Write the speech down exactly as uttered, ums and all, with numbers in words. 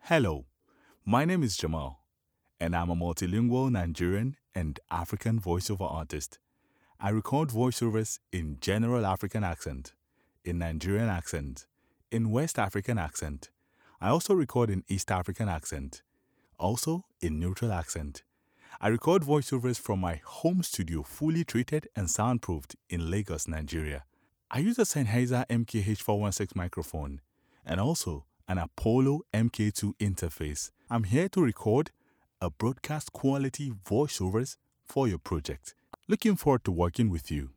Hello, my name is Jamal, and I'm a multilingual Nigerian and African voiceover artist. I record voiceovers in general African accent, in Nigerian accent, in West African accent. I also record in East African accent, also in neutral accent. I record voiceovers from my home studio, fully treated and soundproofed in Lagos, Nigeria. I use a Sennheiser M K H four sixteen microphone and also an Apollo M K two interface. I'm here to record a broadcast quality voiceovers for your project. Looking forward to working with you.